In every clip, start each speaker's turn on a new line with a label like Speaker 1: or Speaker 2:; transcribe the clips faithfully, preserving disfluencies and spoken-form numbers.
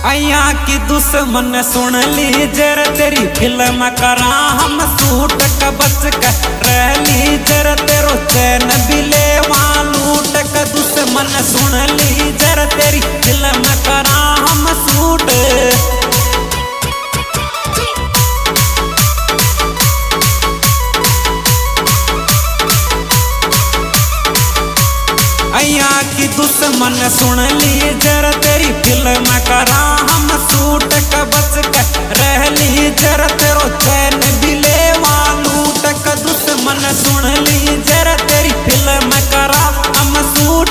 Speaker 1: अया की दुश्मन सुन ली जर तेरी फिल्म करा हम सूट का बच कर रह ली जर तेरो चैन बिले लूट का दुश्मन सुन ली जर तेरी फिल्म करा हम सूट। अया की दुश्मन सुन ली जर तेरी फिल्म करा हम सूट का बच कर रह ली जर तेरो चैन बिले लूट का दुश्मन सुन ली जर तेरी फिल्म करा हम सूट।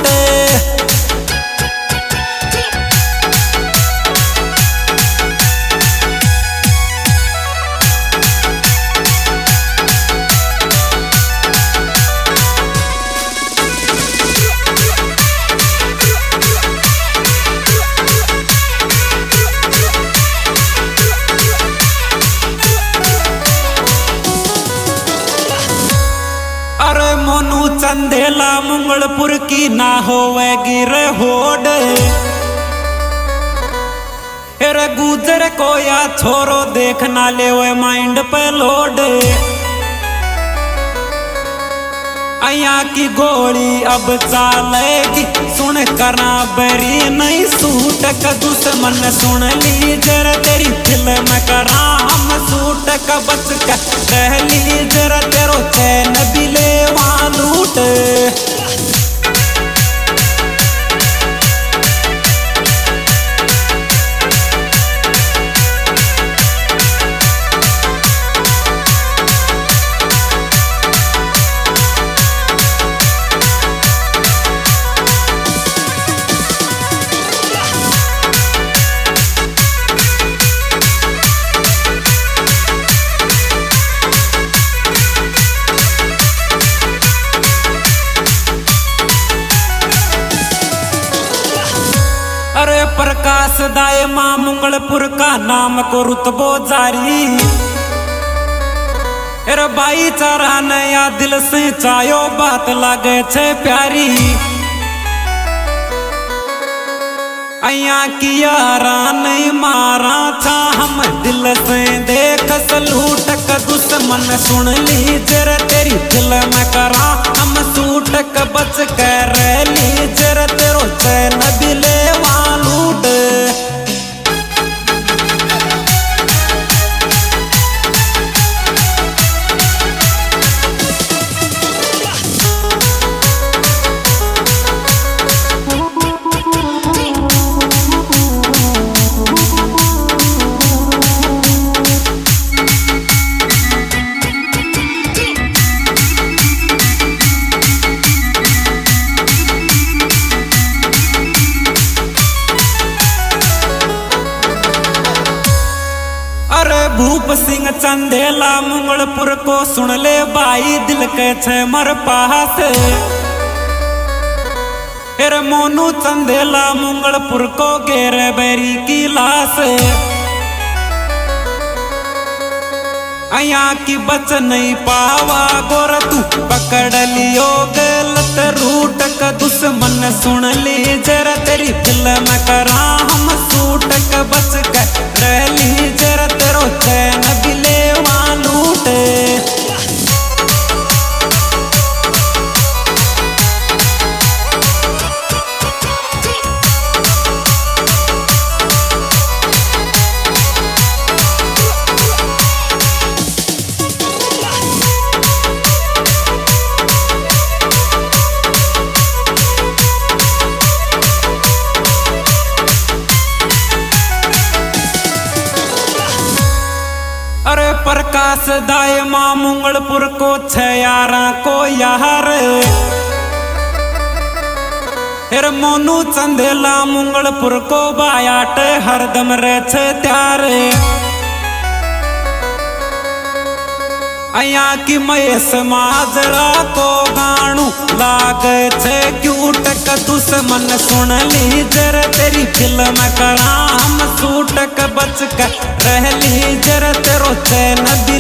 Speaker 1: अरे मोनू चंदेला मंगलपुर की ना होवेगी रे होड़ रे गुजर को या छोरो देखना ले वे माइंड पे लोड। अया की गोली अब चालेगी सुन करा बेरी नहीं सूट का दुश्मन सुन ली जरा तेरी फिल्म करा हम सूट का बच कर रह ली जरा तेरो चैन बिले लूट। अरे प्रकाश दाय मां मंगलपुर का नाम को रुतबो जारी अरे भाईचारा नया दिल से चायो बात लागे छे प्यारी। अया की यारा नहीं मारा था हम दिल से देख सलूट का दुश्मन सुन ली जरा तेरी फिल्म करा हम सूट का बच कर रह ली जरा तेरो चैन बिले लूट। अरे भूप सिंह चंदेला मंगलपुर को सुन ले भाई दिल के छे मर पास फिर मोनू चंदेला मंगलपुर को घेरे बेरी की लाश। अया की बच नहीं पावा गोर तू पकड़ लियो गलत रूट का दुश्मन सुन ली जरा तेरी फिल्म करा हम सूट का बच कर रह ली जरा तेरो चैन बिले लूट। अरे प्रकाश दाय मां मंगलपुर को छयारा को यार फिर मोनू चंदेला मंगलपुर को बायाट हरदम रे छे त्यारे। अया की महेश माजरा को गाणू लागे छे क्यूट का दुश्मन सुन ली जरा तेरी फिल्म करा हम सूट का बच कर रह ली जरा तेरो चैन